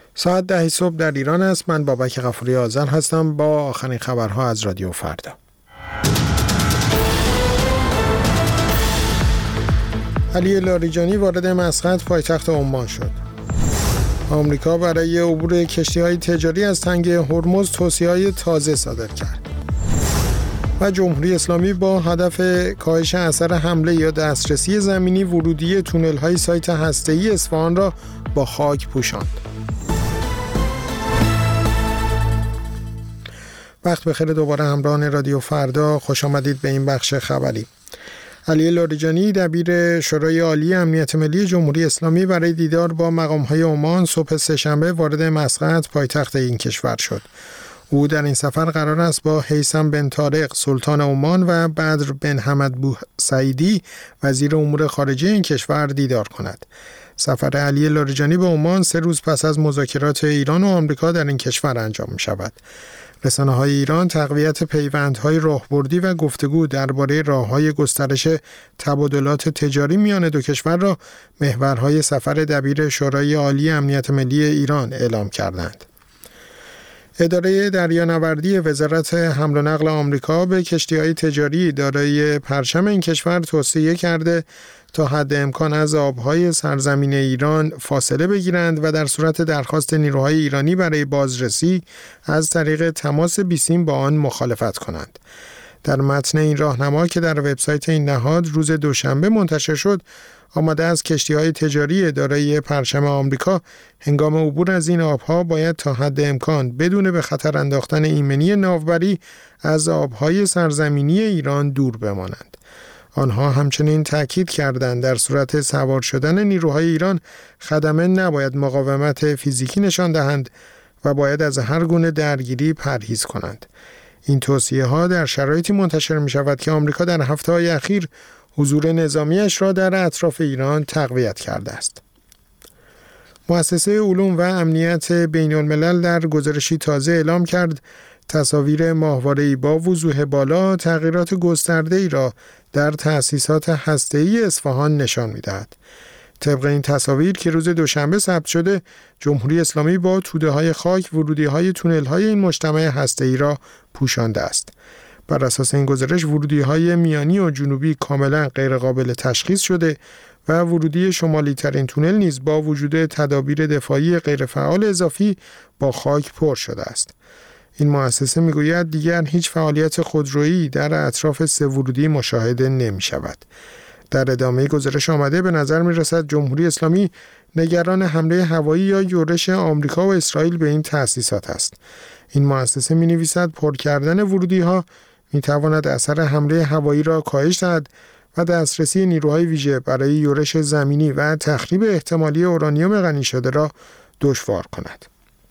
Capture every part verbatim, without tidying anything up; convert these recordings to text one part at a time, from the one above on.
ساعت ده صبح در ایران است. من بابک غفوری آذر هستم با آخرین خبرها از رادیو فردا. علی لاریجانی وارد مسقط پایتخت عمان شد. آمریکا برای عبور کشتی‌های تجاری از تنگ هرمز توصیه‌های تازه صادر کرد. و جمهوری اسلامی با هدف کاهش اثر حمله یا دسترسی زمینی ورودی تونل‌های سایت هسته‌ای اصفهان را با خاک پوشاند. وقت بخیر دوباره همراهان رادیو فردا، خوش آمدید به این بخش خبری. علی لاریجانی دبیر شورای عالی امنیت ملی جمهوری اسلامی برای دیدار با مقام‌های عمان صبح سه‌شنبه وارد مسقط پایتخت این کشور شد. او در این سفر قرار است با هیثم بن طارق سلطان عمان و بدر بن حمد بوسعیدی وزیر امور خارجه این کشور دیدار کند. سفر علی لاریجانی به عمان سه روز پس از مذاکرات ایران و آمریکا در این کشور انجام می شود. رسانه‌های ایران تقویت پیوندهای راهبردی و گفتگو درباره راه‌های گسترش تبادلات تجاری میان دو کشور را محورهای سفر دبیر شورای عالی امنیت ملی ایران اعلام کردند. اداره دریانوردی وزارت حمل و نقل آمریکا به کشتی‌های تجاری دارای پرچم این کشور توصیه کرده تا حد امکان از آبهای سرزمین ایران فاصله بگیرند و در صورت درخواست نیروهای ایرانی برای بازرسی از طریق تماس بیسیم با آن مخالفت کنند. در متن این راهنما که در وبسایت این نهاد روز دوشنبه منتشر شد، آمده از کشتی‌های تجاری دارای پرچم آمریکا هنگام عبور از این آبها باید تا حد امکان بدون به خطر انداختن ایمنی ناوبری از آبهای سرزمینی ایران دور بمانند. آنها همچنین تاکید کردند در صورت سوار شدن نیروهای ایران خدمه نباید مقاومت فیزیکی نشان دهند و باید از هر گونه درگیری پرهیز کنند. این توصیه ها در شرایطی منتشر می شود که آمریکا در هفته های اخیر حضور نظامیش را در اطراف ایران تقویت کرده است. مؤسسه علوم و امنیت بین الملل در گزارشی تازه اعلام کرد تصاویر ماهواره‌ای با وضوح بالا تغییرات گسترده‌ای را در تأسیسات هسته‌ای اصفهان نشان می‌دهد. طبق این تصاویر که روز دوشنبه ثبت شده، جمهوری اسلامی با توده‌های خاک ورودی‌های تونل‌های این مجتمع هسته‌ای را پوشانده است. بر اساس این گزارش ورودی‌های میانی و جنوبی کاملا غیرقابل تشخیص شده و ورودی شمالی ترین تونل نیز با وجود تدابیر دفاعی غیرفعال اضافی با خاک پر شده است. این مؤسسه میگوید دیگر هیچ فعالیت خودرویی در اطراف سه ورودی مشاهده نمی شود. در ادامه گزارش آمده به نظر می رسد جمهوری اسلامی نگران حمله هوایی یا یورش آمریکا و اسرائیل به این تأسیسات است. این مؤسسه می نویسد پر کردن ورودی ها می تواند اثر حمله هوایی را کاهش دهد و دسترسی نیروهای ویژه برای یورش زمینی و تخریب احتمالی اورانیوم غنی شده را دشوار کند.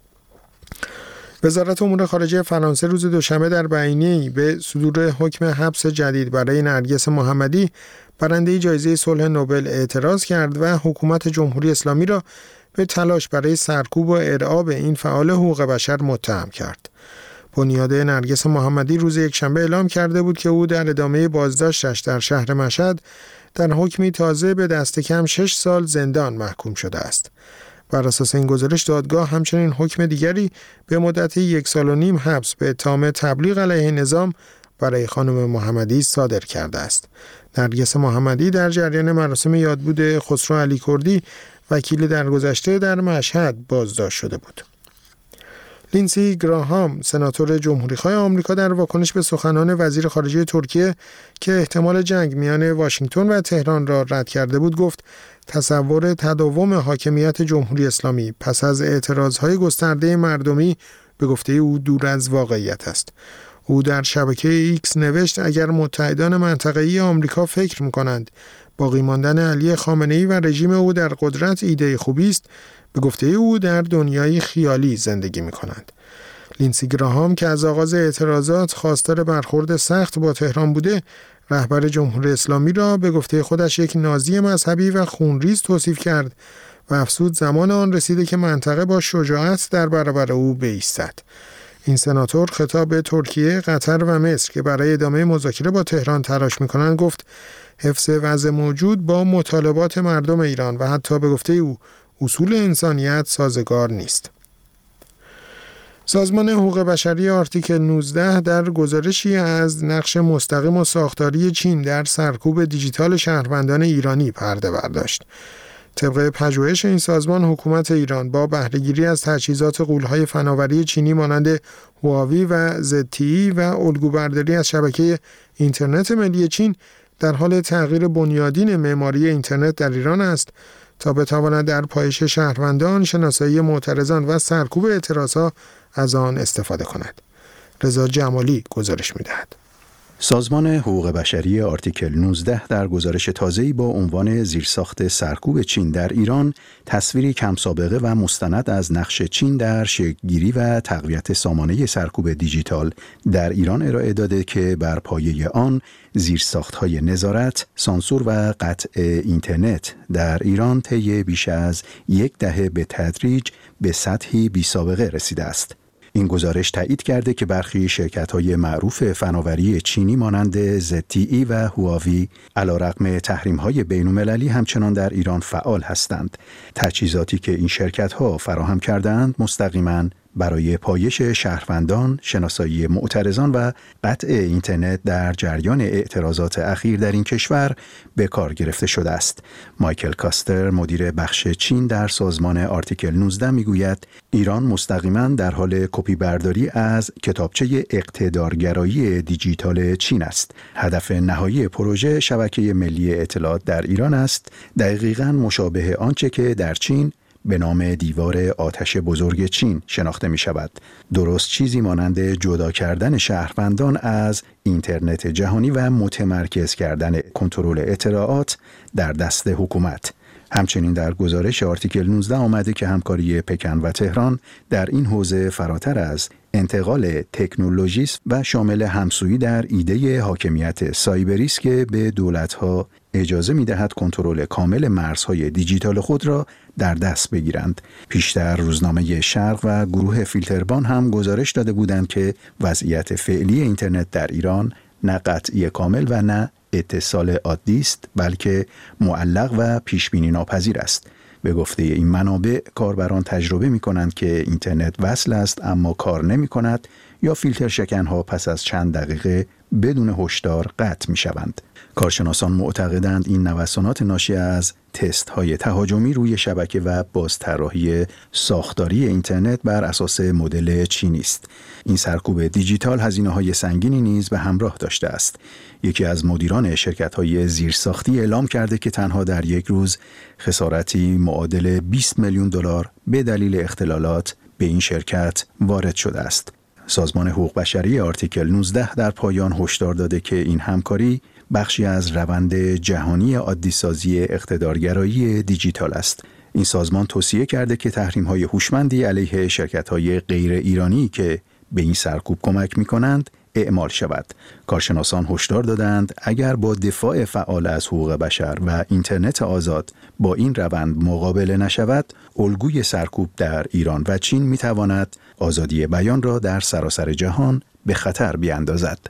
وزارت امور خارجه فرانسه روز دوشنبه در بیانیه‌ای به صدور حکم حبس جدید برای نرگس محمدی برنده جایزه صلح نوبل اعتراض کرد و حکومت جمهوری اسلامی را به تلاش برای سرکوب و ارعاب این فعال حقوق بشر متهم کرد. بنیاد نرگس محمدی روز یکشنبه اعلام کرده بود که او در ادامه بازداشتش در شهر مشهد در حکمی تازه به دست کم شش سال زندان محکوم شده است. بر اساس این گزارش دادگاه همچنین حکم دیگری به مدت یک سال و نیم حبس به اتهام تبلیغ علیه نظام برای خانم محمدی صادر کرده است. نرگس محمدی در جریان مراسم یادبود خسرو علی کردی وکیل درگذشته در مشهد بازداشت شده بود. لینسی گراهام سناتور جمهوری‌خواه آمریکا در واکنش به سخنان وزیر خارجه ترکیه که احتمال جنگ میان واشنگتن و تهران را رد کرده بود گفت تصور تداوم حاکمیت جمهوری اسلامی پس از اعتراضهای گسترده مردمی به گفته او دور از واقعیت است. او در شبکه ایکس نوشت اگر متحدان منطقه‌ای آمریکا فکر می‌کنند باقی ماندن علی خامنه‌ای و رژیم او در قدرت ایده خوبی است، به گفته او در دنیای خیالی زندگی می‌کنند. لینسی گراهام که از آغاز اعتراضات خواستار برخورد سخت با تهران بوده، رهبر جمهوری اسلامی را به گفته خودش یک نازی مذهبی و خونریز توصیف کرد و افزود زمان آن رسیده که منطقه با شجاعت در برابر او بایستد. این سناتور خطاب به ترکیه، قطر و مصر که برای ادامه مذاکره با تهران تلاش می‌کنند گفت حفظ وضع موجود با مطالبات مردم ایران و حتی به گفته او اصول انسانیت سازگار نیست. سازمان حقوق بشری آرتیکل نوزده در گزارشی از نقش مستقیم و ساختاری چین در سرکوب دیجیتال شهروندان ایرانی پرده برداشت. طبق پژوهش این سازمان، حکومت ایران با بهره‌گیری از تجهیزات غول‌های فناوری چینی مانند هواوی و زد تی ای و الگوبرداری از شبکه اینترنت ملی چین در حال تغییر بنیادین معماری اینترنت در ایران است تا بتواند در پایش شهروندان، شناسایی معترضان و سرکوب اعتراضها از آن استفاده کند. رضا جمالی گزارش می‌دهد. سازمان حقوق بشری آرتیکل نوزده در گزارش تازه‌ای با عنوان زیرساخت سرکوب چین در ایران، تصویری کم سابقه و مستند از نقش چین در شکل‌گیری و تقویت سامانه سرکوب دیجیتال در ایران ارائه داده که بر پایه آن زیرساخت‌های نظارت، سانسور و قطع اینترنت در ایران طی بیش از یک دهه به تدریج به سطحی بی‌سابقه رسیده است. این گزارش تایید کرده که برخی شرکت‌های معروف فناوری چینی مانند زد تی ای و هواوی علیرغم تحریم‌های بین‌المللی همچنان در ایران فعال هستند. تجهیزاتی که این شرکت‌ها فراهم کردند مستقیماً برای پایش شهروندان، شناسایی معترضان و قطع اینترنت در جریان اعتراضات اخیر در این کشور به کار گرفته شده است. مایکل کاستر، مدیر بخش چین در سازمان آرتیکل نوزده میگوید ایران مستقیما در حال کپی برداری از کتابچه اقتدارگرایی دیجیتال چین است. هدف نهایی پروژه شبکه ملی اطلاعات در ایران است، دقیقاً مشابه آنچه که در چین به نام دیوار آتش بزرگ چین شناخته می شود. درست چیزی مانند جدا کردن شهروندان از اینترنت جهانی و متمرکز کردن کنترل اطلاعات در دست حکومت. همچنین در گزارش آرتیکل نوزده آمده که همکاری پکن و تهران در این حوزه فراتر از انتقال تکنولوژی است و شامل همسویی در ایده حاکمیت سایبری است که به دولت‌ها اجازه می‌دهد کنترل کامل مرزهای دیجیتال خود را در دست بگیرند. پیشتر روزنامه شرق و گروه فیلتربان هم گزارش داده بودند که وضعیت فعلی اینترنت در ایران نه قطعی کامل و نه اتصال عادی است، بلکه معلق و پیشبینی ناپذیر است. به گفته این منابع، کاربران تجربه می کنند که اینترنت وصل است اما کار نمی کند یا فیلتر شکنها پس از چند دقیقه بدون هشدار قطع می شوند. کارشناسان معتقدند این نوسانات ناشی از تست های تهاجمی روی شبکه و بازطراحی ساختاری اینترنت بر اساس مدل چینی است. این سرکوب دیجیتال هزینه های سنگینی نیز به همراه داشته است. یکی از مدیران شرکت های زیرساختی اعلام کرده که تنها در یک روز خسارتی معادل بیست میلیون دلار به دلیل اختلالات به این شرکت وارد شده است. سازمان حقوق بشری آرتیکل نوزده در پایان هشدار داده که این همکاری بخشی از روند جهانی عادی‌سازی اقتدارگرایی دیجیتال است. این سازمان توصیه کرده که تحریم‌های هوشمندی علیه شرکت‌های غیر ایرانی که به این سرکوب کمک می‌کنند اعمال شود. کارشناسان هشدار دادند اگر با دفاع فعال از حقوق بشر و اینترنت آزاد با این روند مقابله نشود، الگوی سرکوب در ایران و چین می‌تواند آزادی بیان را در سراسر جهان به خطر بیاندازد.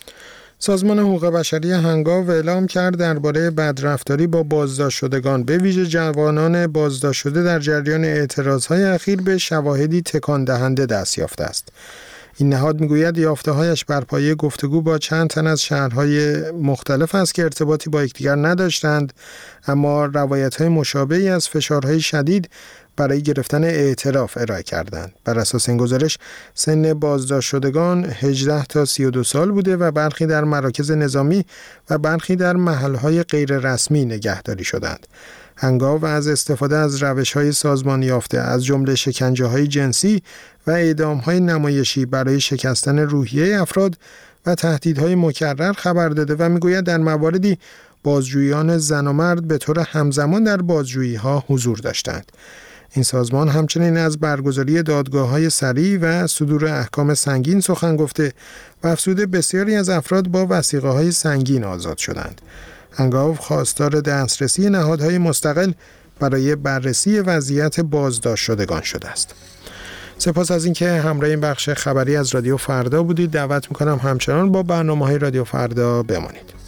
سازمان حقوق بشری هنگاو اعلام کرد درباره بدرفتاری با بازداشت شدگان به ویژه جوانان بازداشت شده در جریان اعتراضهای اخیر به شواهدی تکان دهنده دست یافته است. این نهاد میگوید یافته‌هایش بر پایه گفتگو با چند تن از شهرهای مختلف است که ارتباطی با یکدیگر نداشتند، اما روایت‌های مشابهی از فشارهای شدید برای گرفتن اعتراف ارائه کردند. بر اساس این گزارش سن بازداشت شدگان هجده تا سی و دو سال بوده و برخی در مراکز نظامی و برخی در محل‌های غیر رسمی نگهداری شدند. هنگاو از استفاده از روش‌های سازمان یافته از جمله شکنجه‌های جنسی و اعدام‌های نمایشی برای شکستن روحیه افراد و تهدیدهای مکرر خبر داده و می‌گوید در مواردی بازجویان زن و مرد به طور همزمان در بازجویی‌ها حضور داشتند. این سازمان همچنین از برگزاری دادگاه‌های سریع و صدور احکام سنگین سخن گفته و افزوده بسیاری از افراد با وثیقه‌های سنگین آزاد شدند. هنگاو خواستار دسترسی نهادهای مستقل برای بررسی وضعیت بازداشت شدگان شده است. سپاس از اینکه همراه این بخش خبری از رادیو فردا بودید. دعوت می‌کنم همچنان با برنامه‌های رادیو فردا بمانید.